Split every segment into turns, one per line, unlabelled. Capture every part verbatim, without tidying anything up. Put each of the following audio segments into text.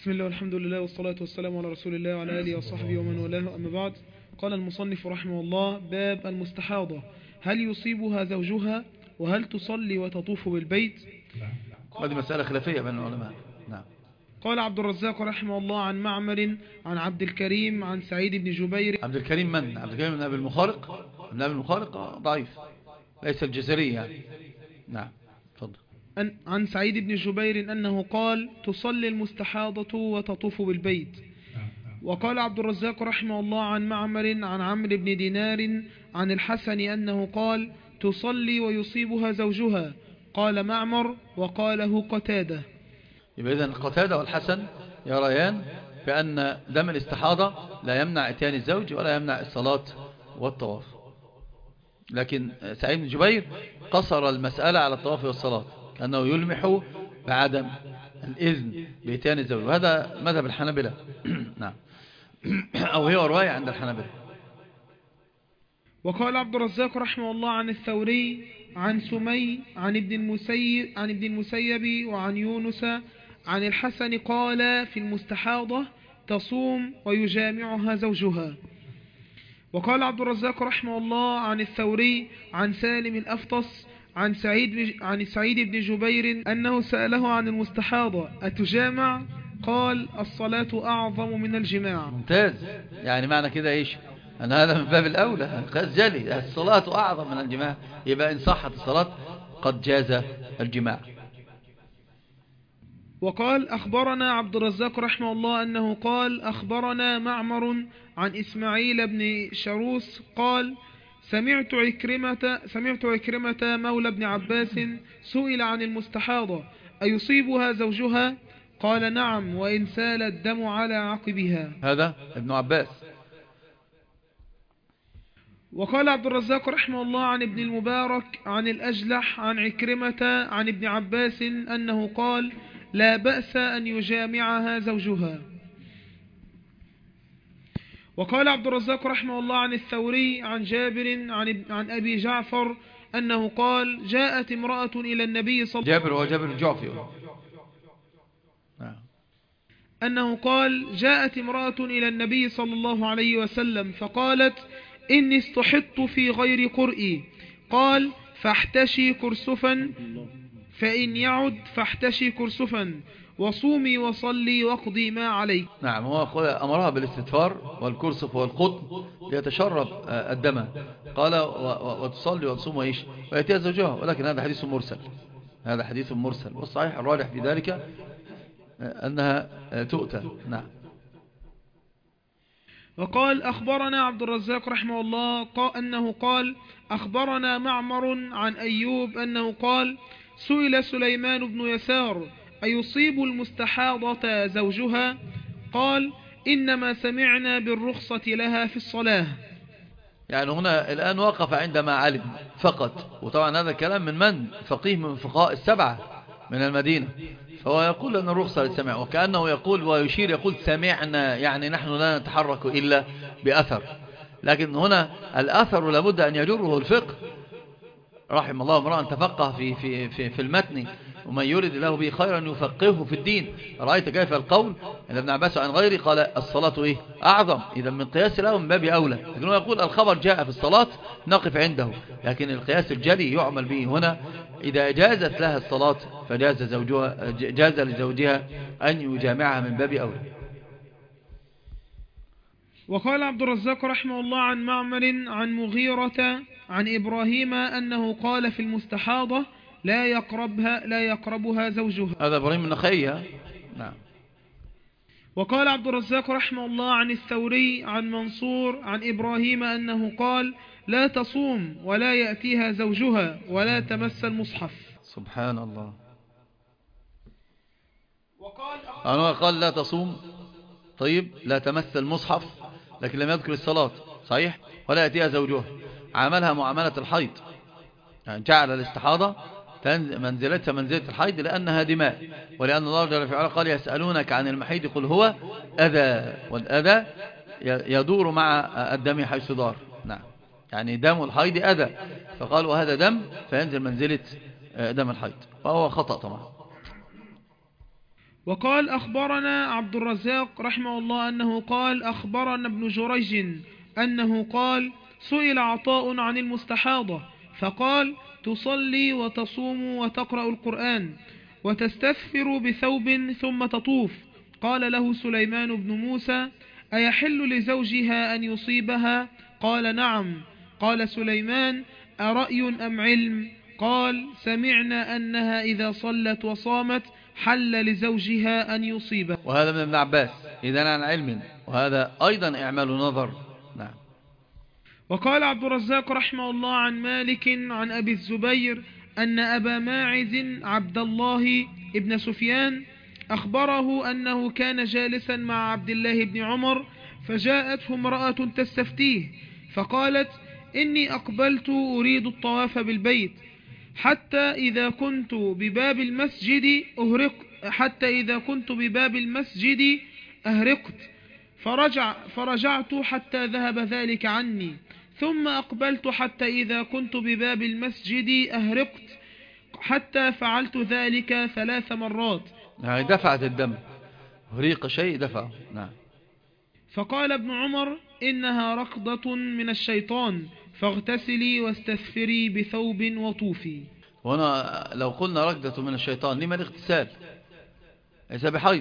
بسم الله والحمد لله والصلاة والسلام على رسول الله وعلى آله وصحبه ومن والاه، أما بعد. قال المصنف رحمه الله: باب المستحاضة، هل يصيبها زوجها وهل تصلي وتطوف بالبيت؟
هذه مسألة خلافية بين العلماء. نعم.
قال عبد الرزاق رحمه الله عن معمر عن عبد الكريم عن سعيد بن جبير.
عبد الكريم من؟ عبد الكريم من أبي المخارق؟ من أبي المخارق ضعيف، ليس الجزري يعني. نعم تفضل.
عن سعيد بن جبير أنه قال: تصلي المستحاضة وتطوف بالبيت. وقال عبد الرزاق رحمه الله عن معمر عن عمرو بن دينار عن الحسن أنه قال: تصلي ويصيبها زوجها. قال معمر وقاله قتادة.
يبقى إذن قتادة والحسن يريان بأن دم الاستحاضة لا يمنع اتيان الزوج ولا يمنع الصلاة والطواف، لكن سعيد بن جبير قصر المسألة على الطواف والصلاة كأنه يلمح بعدم الإذن بإتيان الزوج، وهذا مذهب الحنابلة. نعم. أو هي رواية عند الحنابلة.
وقال عبد الرزاق رحمه الله عن الثوري عن سمي عن ابن المسيب عن ابن المسيب وعن يونس عن الحسن قال: في المستحاضة تصوم ويجامعها زوجها. وقال عبد الرزاق رحمه الله عن الثوري عن سالم الأفطس عن سعيد عن سعيد بن جبير أنه سأله عن المستحاضة: أتجامع؟ قال: الصلاة أعظم من الجماع.
ممتاز. يعني معنى كده إيش؟ أن هذا من باب الأولى، قد جلي الصلاة أعظم من الجماع، يبقى إن صحت الصلاة قد جاز الجماع.
وقال: أخبرنا عبد الرزاق رحمه الله أنه قال: أخبرنا معمر عن إسماعيل بن شروس قال: سمعت عكرمة, سمعت عكرمة مولى بن عباس سئل عن المستحاضة: أيصيبها زوجها؟ قال: نعم، وإن سال الدم على عقبها.
هذا ابن عباس.
وقال عبد الرزاق رحمه الله عن ابن المبارك عن الأجلح عن عكرمة عن ابن عباس أنه قال: لا بأس أن يجامعها زوجها. وقال عبد الرزاق رحمه الله عن الثوري عن جابر عن, عن أبي جعفر أنه قال: جاءت امرأة إلى النبي صلى الله عليه وسلم.
جابر هو جابر الجعفي.
أنه قال: جاءت امرأة إلى النبي صلى الله عليه وسلم فقالت: إني استحضت في غير قرئي. قال: فاحتشي كرسفا، فإن يعد فاحتشي كرسفا، وصومي وصلي واقضي ما عليك.
نعم. هو أمرها بالاستغفار والكرسف والقطن ليتشرب الدم. قال: وتصلي وتصوم وإيش ويأتيها زوجها. ولكن هذا حديث مرسل، هذا حديث مرسل، والصحيح الراجح في ذلك أنها تؤتى. نعم.
وقال: أخبرنا عبد الرزاق رحمه الله قال أنه قال: أخبرنا معمر عن أيوب أنه قال: سئل سليمان بن يسار: أيصيب المستحاضة زوجها؟ قال: إنما سمعنا بالرخصة لها في الصلاة.
يعني هنا الآن وقف عندما علم فقط، وطبعا هذا كلام من من؟ فقيه من فقهاء السبعة من المدينة، فهو يقول أن الرخصة للسمع، وكأنه يقول ويشير يقول سمعنا، يعني نحن لا نتحرك إلا بأثر. لكن هنا الأثر لابد أن يجره الفقه. رحم الله امرأ تفقه في, في, في, في المتن، ومن يرد له به خيرا يفقهه في الدين. رأيت كيف القول إن ابن عباس عن غيري قال: الصلاة إيه؟ أعظم. إذا من قياس له من باب أولى، لكن هو يقول الخبر جاء في الصلاة نقف عنده، لكن القياس الجلي يعمل به هنا. إذا جازت لها الصلاة فجاز زوجها، جاز لزوجها أن يجامعها من باب أولى.
وقال عبد الرزاق رحمه الله عن معمر عن مغيرة عن إبراهيم أنه قال: في المستحاضة لا يقربها لا يقربها زوجها.
هذا إبراهيم النخعي. نعم.
وقال عبد الرزاق رحمه الله عن الثوري عن منصور عن إبراهيم أنه قال: لا تصوم ولا يأتيها زوجها ولا تمس المصحف.
سبحان الله. أنا قال لا تصوم، طيب لا تمس المصحف، لكن لم يذكر الصلاة، صحيح، ولا يأتيها زوجها. عاملها معاملة الحيض، يعني جعل الاستحاضة منزلتها منزلة الحيض لأنها دماء، ولأن الله جل وعلا قال: يسألونك عن المحيض قل هو أذى، والأذى يدور مع الدم حيث دار. نعم. يعني دم الحيض أذى، فقالوا هذا دم فينزل منزلة دم الحيض، وهو خطأ طبعا.
وقال أخبرنا عبد الرزاق رحمه الله أنه قال أخبرنا ابن جريج أنه قال سئل عطاء عن المستحاضة فقال تصلي وتصوم وتقرأ القرآن وتستثفر بثوب ثم تطوف. قال له سليمان بن موسى أيحل لزوجها أن يصيبها؟ قال نعم. قال سليمان أرأي أم علم؟ قال سمعنا أنها إذا صلت وصامت حل لزوجها أن يصيبها.
وهذا من ابن عباس إذن عن علم، وهذا أيضا إعمال نظر. نعم.
وقال عبد الرزاق رحمه الله عن مالك عن أبي الزبير أن أبا ماعز عبد الله ابن سفيان أخبره أنه كان جالسا مع عبد الله بن عمر فجاءته امرأة تستفتيه فقالت إني أقبلت أريد الطواف بالبيت حتى إذا كنت بباب المسجد أهرق حتى إذا كنت بباب المسجد أهرقت فرجع فرجعت حتى ذهب ذلك عني ثم أقبلت حتى إذا كنت بباب المسجد أهرقت حتى فعلت ذلك ثلاث مرات.
يعني دفعت الدم، هريق شيء دفعه. نعم.
فقال ابن عمر إنها ركضة من الشيطان فاغتسلي واستثفري بثوب وطوفي.
وهنا لو قلنا ركضة من الشيطان لما الاغتسال؟ ليس بحيض،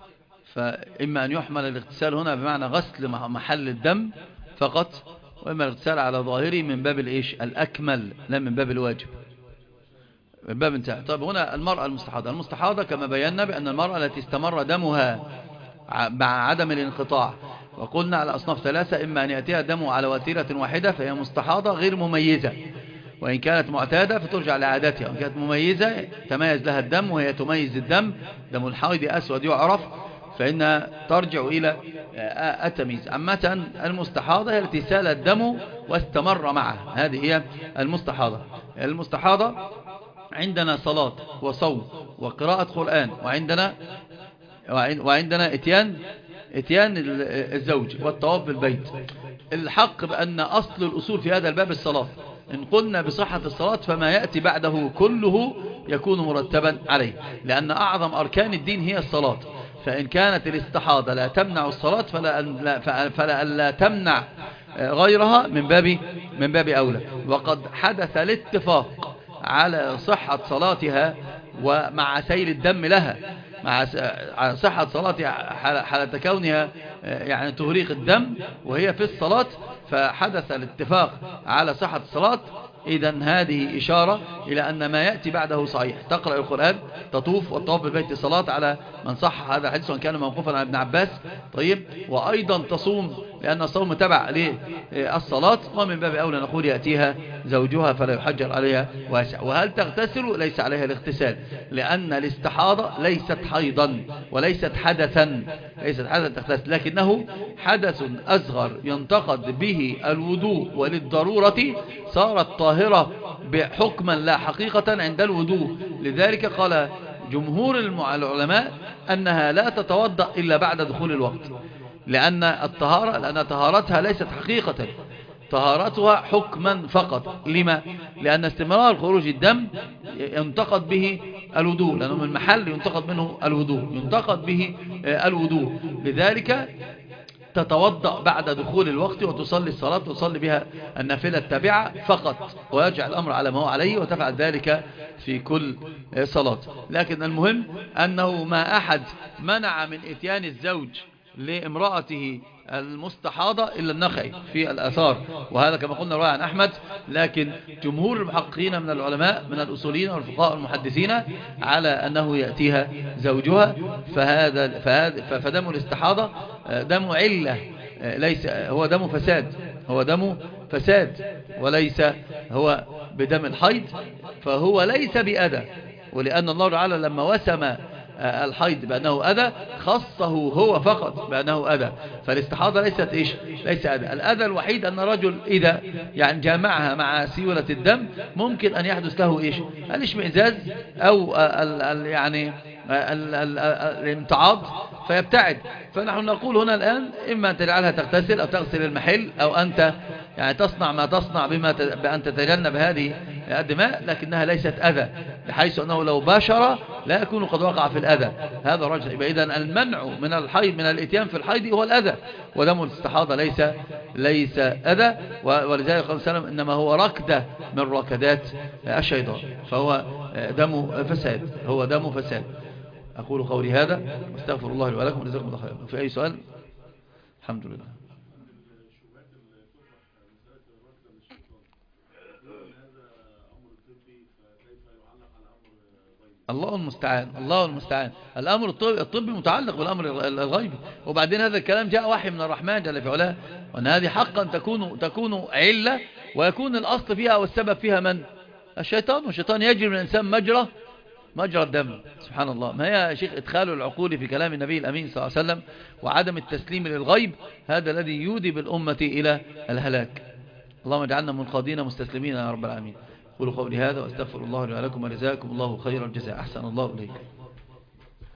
فإما أن يحمل الاغتسال هنا بمعنى غسل محل الدم فقط، وإما الاغتسال على ظاهره من باب الإيش الأكمل لا من باب الواجب، من باب انتهى. طيب هنا المرأة المستحاضة، المستحاضة كما بينا بأن المرأة التي استمر دمها مع عدم الانقطاع، وقلنا على أصناف ثلاثة: إما أن يأتيها دمه على وتيرة واحدة فهي مستحاضة غير مميزة، وإن كانت معتادة فترجع لعادتها، وإن كانت مميزة تميز لها الدم وهي تميز الدم، دم الحائض أسود يعرف، فإنها ترجع إلى التمييز. عامة المستحاضة هي التي سال الدم واستمر معه، هذه هي المستحاضة. المستحاضة عندنا صلاة وصوم وقراءة قرآن، وعندنا وعندنا اتيان اتيان الزوج والطواف بالبيت. الحق بأن أصل الأصول في هذا الباب الصلاة، إن قلنا بصحة الصلاة فما يأتي بعده كله يكون مرتبا عليه، لأن أعظم أركان الدين هي الصلاة. فإن كانت الاستحاضة لا تمنع الصلاة فلا, فلا لا تمنع غيرها من باب من باب أولى. وقد حدث الاتفاق على صحة صلاتها ومع سيل الدم لها، مع صحة صلاتها حالة كونها يعني تهريق الدم وهي في الصلاة، فحدث الاتفاق على صحة الصلاة. إذن هذه إشارة إلى أن ما يأتي بعده صحيح. تقرأ القرآن، تطوف، والطواف بالبيت صلاة على من صح هذا الحديث وان كان موقوفا عن ابن عباس. طيب، وأيضا تصوم لأن الصوم تبع للصلاة، ومن باب أولى نقول يأتيها زوجها فلا يحجر عليها واسع. وهل تغتسل؟ ليس عليها الاغتسال، لأن الاستحاضة ليست حيضا وليست حدثا، ليست حدثا تغتسل، لكنه حدث أصغر ينتقد به الوضوء، وللضرورة صارت طاهرة بحكما لا حقيقة عند الوضوء. لذلك قال جمهور العلماء أنها لا تتوضأ إلا بعد دخول الوقت، لأن الطهارة لأن طهارتها ليست حقيقة، طهارتها حكما فقط. لما؟ لأن استمرار خروج الدم ينتقد به الوضوء، لأنه من محل ينتقد منه الوضوء، ينتقد به الوضوء. لذلك تتوضأ بعد دخول الوقت وتصلي الصلاة، تصلي بها النافلة التابعة فقط، ويرجع الأمر على ما هو عليه، وتفعل ذلك في كل صلاة. لكن المهم أنه ما أحد منع من إتيان الزوج لامرأته المستحاضة إلا النخعي في الآثار، وهذا كما قلنا رواه عن أحمد. لكن جمهور المحققين من العلماء من الأصوليين والفقهاء والمحدثين على أنه يأتيها زوجها، فهذا فهذا فدم الاستحاضة دم علة، ليس هو دم فساد، هو دم فساد وليس هو بدم الحيض، فهو ليس بأذى. ولأن الله تعالى لما وسم الحيض بأنه أذى خصه هو فقط بأنه أذى، فالاستحاضة ليست إيش؟ ليس أذى. الأذى الوحيد أن الرجل إذا يعني جامعها مع سيولة الدم ممكن أن يحدث له إيش؟ الاشمئزاز أو ال ال يعني ال ال الامتعاض فيبتعد. فنحن نقول هنا الآن إما أن تجعلها تغتسل أو تغسل المحل، أو أنت يعني تصنع ما تصنع بما ت... بأن تتجنب هذه الدماء، لكنها ليست أذى، بحيث أنه لو باشر لا يكون قد وقع في الأذى. هذا رجل. يبقى إذن المنع من الحيض من الإتيان في الحيض هو الأذى، ودم الاستحاضة ليس ليس أذى. ولذلك قال سلام إنما هو ركدة من ركدات الشيطان، فهو دم فساد، هو دم فساد. أقول قولي هذا واستغفر الله لي ولكم وجزاكم الله خيرا. في أي سؤال؟ الحمد لله. الله المستعان، الله المستعان. الأمر الطبي, الطبي متعلق بالأمر الغيبي، وبعدين هذا الكلام جاء وحي من الرحمن جل في علاه، وأن هذه حقا تكون تكون علة، ويكون الأصل فيها والسبب فيها من؟ الشيطان. والشيطان يجري من الإنسان مجرى مجرى الدم. سبحان الله. ما هي يا شيخ إدخال العقول في كلام النبي الأمين صلى الله عليه وسلم وعدم التسليم للغيب، هذا الذي يودي بالأمة إلى الهلاك. اللهم اجعلنا منقادين مستسلمين يا رب العالمين. قولوا قولي هذا واستغفر الله لي ولكم وجزاكم الله خير الجزاء. أحسن الله إليكم.